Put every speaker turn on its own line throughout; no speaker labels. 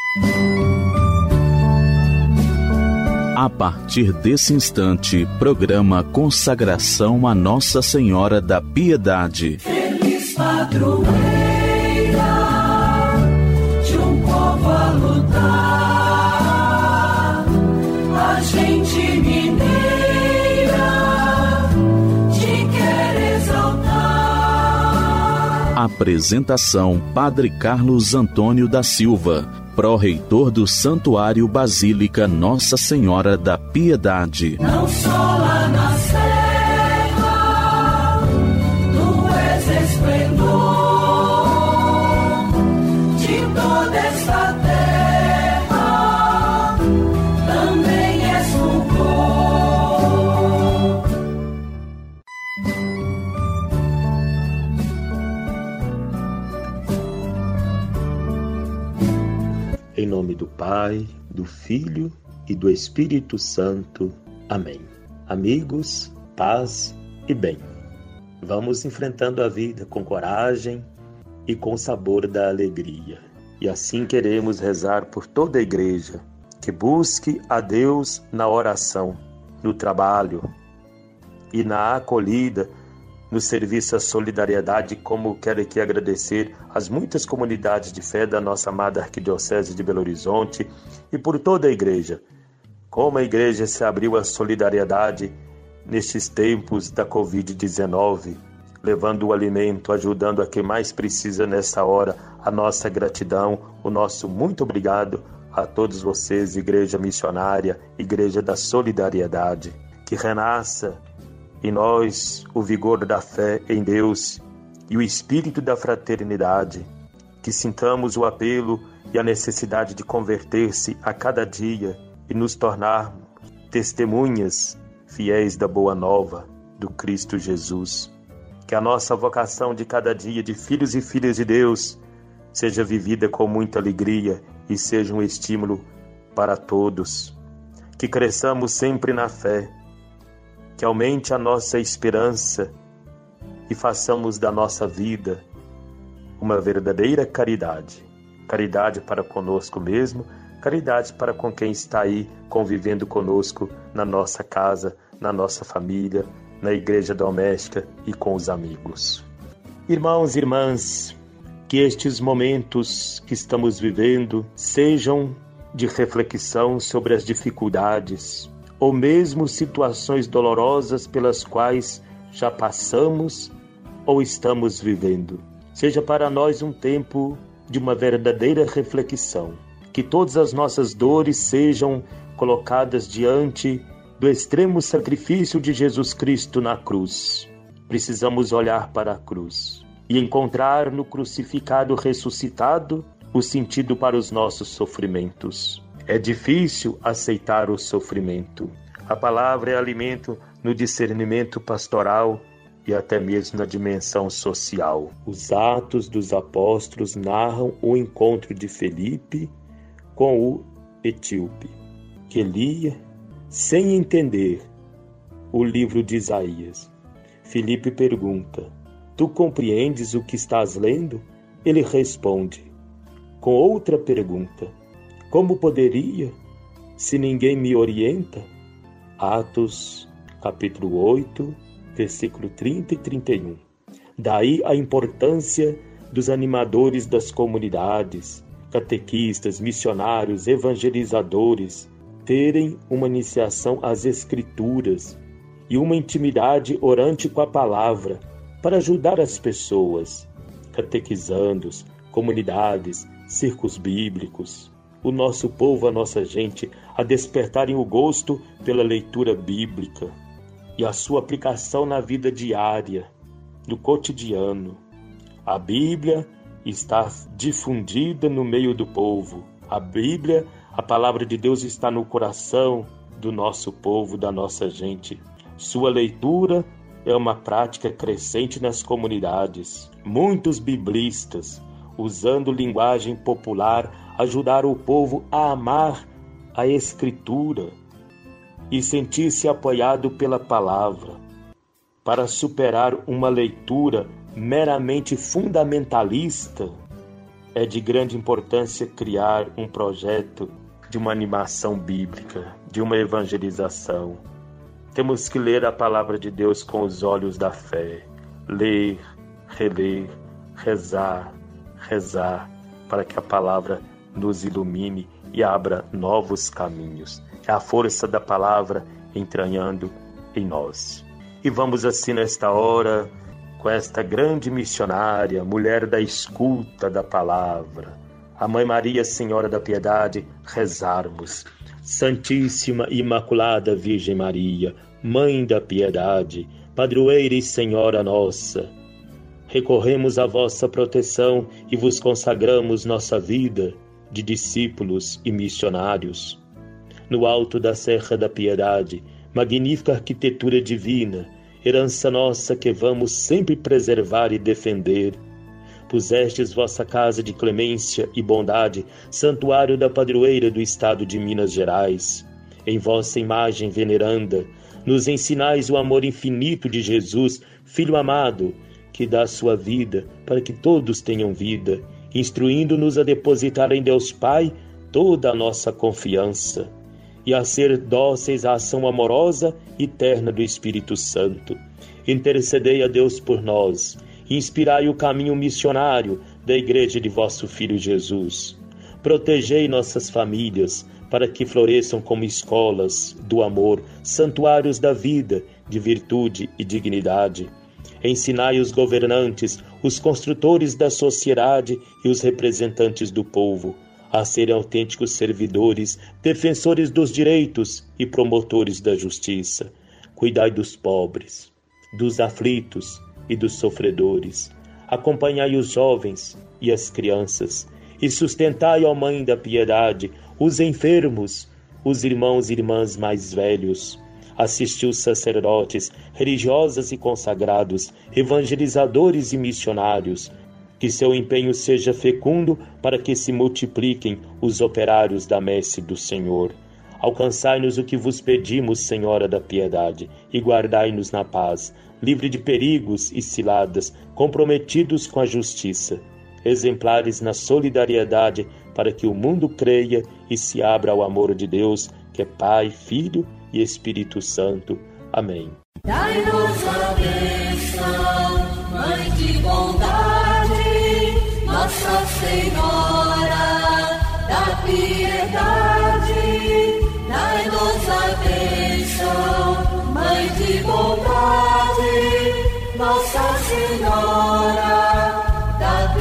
A partir desse instante, programa Consagração a Nossa Senhora da Piedade.
Feliz padroeira de um povo a lutar, a gente mineira te quer exaltar.
Apresentação: Padre Carlos Antônio da Silva, pró-reitor do Santuário Basílica Nossa Senhora da Piedade.
Não só lá na serra, tu és esplendor de toda esta terra, também és louvor.
Em nome do Pai, do Filho e do Espírito Santo. Amém. Amigos, paz e bem. Vamos enfrentando a vida com coragem e com sabor da alegria. E assim queremos rezar por toda a igreja, que busque a Deus na oração, no trabalho e na acolhida, no serviço à solidariedade, como quero aqui agradecer às muitas comunidades de fé da nossa amada Arquidiocese de Belo Horizonte e por toda a igreja. Como a igreja se abriu à solidariedade nestes tempos da Covid-19, levando o alimento, ajudando a quem mais precisa nessa hora. A nossa gratidão, o nosso muito obrigado a todos vocês, Igreja Missionária, Igreja da Solidariedade. Que renasça em nós o vigor da fé em Deus e o espírito da fraternidade, que sintamos o apelo e a necessidade de converter-se a cada dia e nos tornarmos testemunhas fiéis da boa nova do Cristo Jesus. Que a nossa vocação de cada dia de filhos e filhas de Deus seja vivida com muita alegria e seja um estímulo para todos. Que cresçamos sempre na fé, que aumente a nossa esperança e façamos da nossa vida uma verdadeira caridade. Caridade para conosco mesmo, caridade para com quem está aí convivendo conosco na nossa casa, na nossa família, na igreja doméstica e com os amigos. Irmãos e irmãs, que estes momentos que estamos vivendo sejam de reflexão sobre as dificuldades ou mesmo situações dolorosas pelas quais já passamos ou estamos vivendo. Seja para nós um tempo de uma verdadeira reflexão. Que todas as nossas dores sejam colocadas diante do extremo sacrifício de Jesus Cristo na cruz. Precisamos olhar para a cruz e encontrar no crucificado ressuscitado o sentido para os nossos sofrimentos. É difícil aceitar o sofrimento. A palavra é alimento no discernimento pastoral e até mesmo na dimensão social. Os Atos dos Apóstolos narram o encontro de Felipe com o etíope, que lia, sem entender, o livro de Isaías. Felipe pergunta: "Tu compreendes o que estás lendo?" Ele responde com outra pergunta: "Como poderia, se ninguém me orienta?" Atos, capítulo 8, versículo 30 e 31. Daí a importância dos animadores das comunidades, catequistas, missionários, evangelizadores, terem uma iniciação às Escrituras e uma intimidade orante com a palavra para ajudar as pessoas, catequizandos, comunidades, círculos bíblicos, o nosso povo, a nossa gente, a despertarem o gosto pela leitura bíblica e a sua aplicação na vida diária, no cotidiano. A Bíblia está difundida no meio do povo. A Bíblia, a palavra de Deus, está no coração do nosso povo, da nossa gente. Sua leitura é uma prática crescente nas comunidades. Muitos biblistas, usando linguagem popular, ajudaram o povo a amar a Escritura e sentir-se apoiado pela palavra, para superar uma leitura meramente fundamentalista. é de grande importância criar um projeto de uma animação bíblica, de uma evangelização. Temos que ler a palavra de Deus com os olhos da fé, ler, reler, rezar, para que a palavra nos ilumine e abra novos caminhos. É a força da palavra entranhando em nós. E vamos assim nesta hora, com esta grande missionária, mulher da escuta da palavra, a Mãe Maria, Senhora da Piedade, rezarmos. Santíssima e Imaculada Virgem Maria, Mãe da Piedade, Padroeira e Senhora nossa, recorremos à vossa proteção e vos consagramos nossa vida de discípulos e missionários. No alto da Serra da Piedade, magnífica arquitetura divina, herança nossa que vamos sempre preservar e defender. Pusestes vossa casa de clemência e bondade, santuário da padroeira do estado de Minas Gerais. Em vossa imagem veneranda, nos ensinais o amor infinito de Jesus, Filho amado, que dá sua vida para que todos tenham vida, instruindo-nos a depositar em Deus Pai toda a nossa confiança e a ser dóceis à ação amorosa e terna do Espírito Santo. Intercedei a Deus por nós, inspirai o caminho missionário da Igreja de vosso Filho Jesus. Protegei nossas famílias, para que floresçam como escolas do amor, santuários da vida, de virtude e dignidade. Ensinai os governantes, os construtores da sociedade e os representantes do povo a serem autênticos servidores, defensores dos direitos e promotores da justiça. Cuidai dos pobres, dos aflitos e dos sofredores. Acompanhai os jovens e as crianças e sustentai, ó Mãe da Piedade, os enfermos, os irmãos e irmãs mais velhos. Assisti os sacerdotes, religiosas e consagrados, evangelizadores e missionários. Que seu empenho seja fecundo para que se multipliquem os operários da messe do Senhor. Alcançai-nos o que vos pedimos, Senhora da Piedade, e guardai-nos na paz, livre de perigos e ciladas, comprometidos com a justiça, exemplares na solidariedade, para que o mundo creia e se abra ao amor de Deus, que é Pai, Filho e Espírito Santo. Amém.
Dai-nos a bênção, Mãe de bondade, Nossa Senhora da Piedade. Dai-nos a bênção, Mãe de bondade, Nossa Senhora da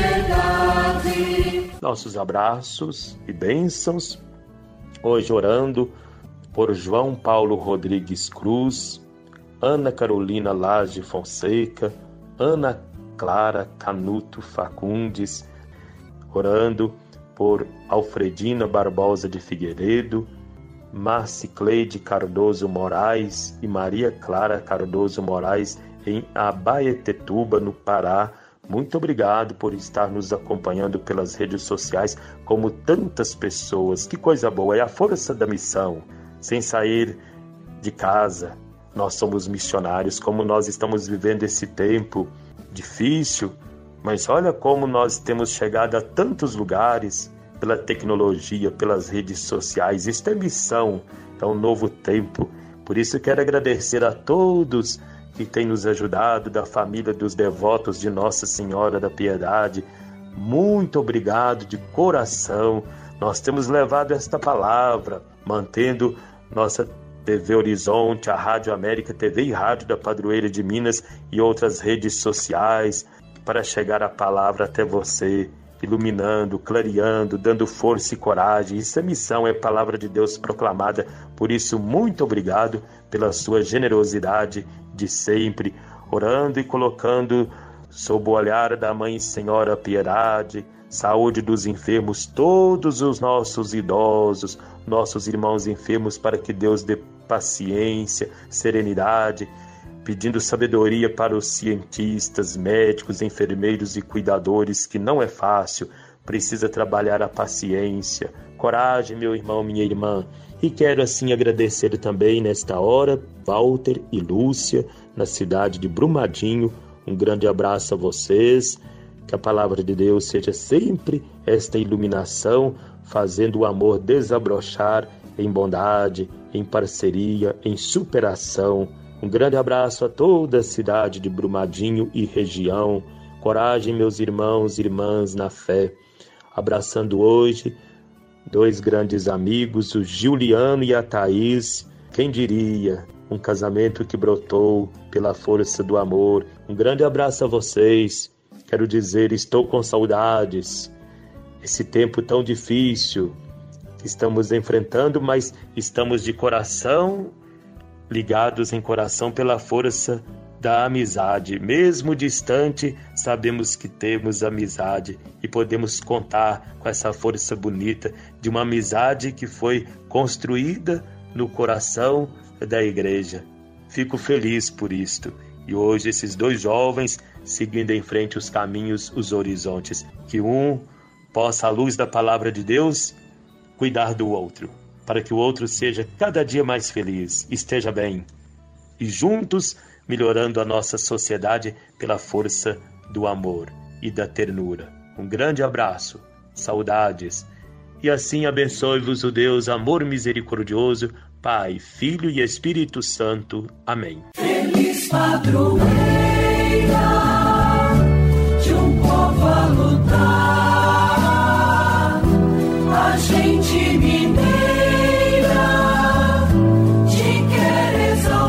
Piedade.
Nossos abraços e bênçãos, hoje orando por João Paulo Rodrigues Cruz, Ana Carolina Lage Fonseca, Ana Clara Canuto Facundes, orando por Alfredina Barbosa de Figueiredo, Marcicleide Cardoso Moraes e Maria Clara Cardoso Moraes em Abaetetuba, no Pará. Muito obrigado por estar nos acompanhando pelas redes sociais, como tantas pessoas. Que coisa boa, é a força da missão. Sem sair de casa, nós somos missionários, como nós estamos vivendo esse tempo difícil, mas olha como nós temos chegado a tantos lugares pela tecnologia, pelas redes sociais. Isto é missão, é um novo tempo. Por isso quero agradecer a todos que têm nos ajudado, da família dos devotos de Nossa Senhora da Piedade. Muito obrigado de coração. Nós temos levado esta palavra, mantendo nossa TV Horizonte, a Rádio América, TV e Rádio da Padroeira de Minas e outras redes sociais, para chegar a palavra até você, iluminando, clareando, dando força e coragem. Isso é missão, é palavra de Deus proclamada. Por isso, muito obrigado pela sua generosidade de sempre, orando e colocando sob o olhar da Mãe Senhora Piedade, saúde dos enfermos, todos os nossos idosos, nossos irmãos enfermos, para que Deus dê paciência, serenidade, pedindo sabedoria para os cientistas, médicos, enfermeiros e cuidadores, que não é fácil, precisa trabalhar a paciência, coragem, meu irmão, minha irmã. E quero assim agradecer também nesta hora, Walter e Lúcia, na cidade de Brumadinho. Um grande abraço a vocês, Que a palavra de Deus seja sempre esta iluminação, fazendo o amor desabrochar em bondade, em parceria, em superação. Um grande abraço a toda a cidade de Brumadinho e região. Coragem, meus irmãos e irmãs na fé. Abraçando hoje 2 grandes amigos, o Juliano e a Thaís. Quem diria, um casamento que brotou pela força do amor. Um grande abraço a vocês. Quero dizer, estou com saudades. Esse tempo tão difícil que estamos enfrentando, mas estamos de coração ligados em coração pela força da amizade. Mesmo distante, sabemos que temos amizade e podemos contar com essa força bonita de uma amizade que foi construída no coração da igreja. Fico feliz por isto. E hoje esses 2 jovens seguindo em frente os caminhos, os horizontes. Que um possa, à luz da palavra de Deus, cuidar do outro, para que o outro seja cada dia mais feliz, esteja bem. E juntos, melhorando a nossa sociedade pela força do amor e da ternura. Um grande abraço, saudades. E assim abençoe-vos o Deus amor misericordioso, Pai, Filho e Espírito Santo. Amém.
Feliz padroeira de um povo a lutar, a gente mineira te quer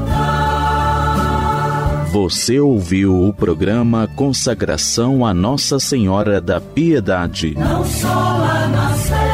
exaltar.
Você ouviu o programa Consagração a Nossa Senhora da Piedade.
Não só lá na